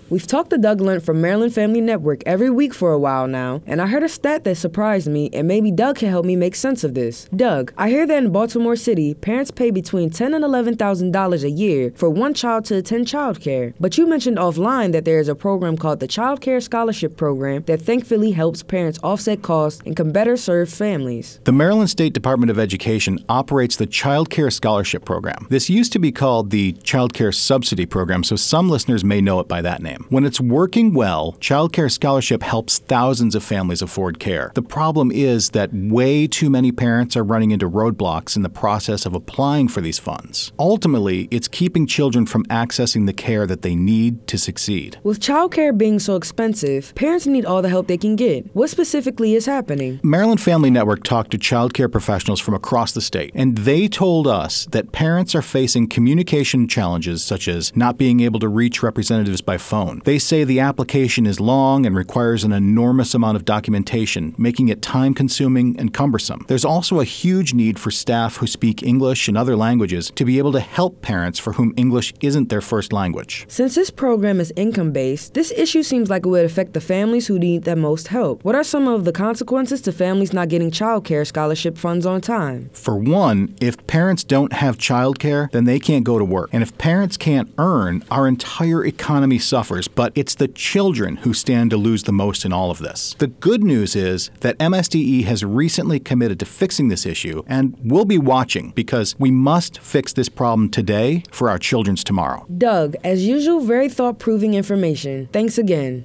We've talked to Doug Lunt from Maryland Family Network every week for a while now, and I heard a stat that surprised me, and maybe Doug can help me make sense of this. Doug, I hear that in Baltimore City, parents pay between $10,000 and $11,000 a year for one child to attend childcare. But you mentioned offline that there is a program called the Child Care Scholarship Program that thankfully helps parents offset costs and can better serve families. The Maryland State Department of Education operates the Child Care Scholarship Program. This used to be called the Child Care Subsidy Program, so some listeners may know it by that name. When it's working well, Child Care Scholarship helps thousands of families afford care. The problem is that way too many parents are running into roadblocks in the process of applying for these funds. Ultimately, it's keeping children from accessing the care that they need to succeed. With childcare being so expensive, parents need all the help they can get. What specifically is happening? Maryland Family Network talked to child care professionals from across the state, and they told us that parents are facing communication challenges such as not being able to reach representatives by phone. They say the application is long and requires an enormous amount of documentation, making it time-consuming and cumbersome. There's also a huge need for staff who speak English and other languages to be able to help parents for whom English isn't their first language. Since this program is income-based, this issue seems like it would affect the families who need the most help. What are some of the consequences to families not getting child care scholarship funds on time? For one, if parents don't have child care, then they can't go to work. And if parents can't earn, our entire economy suffers, but it's the children who stand to lose the most in all of this. The good news is that MSDE has recently committed to fixing this issue, and we'll be watching because we must fix this problem today for our children's tomorrow. Doug, as usual, very thought-proving information. Thanks again.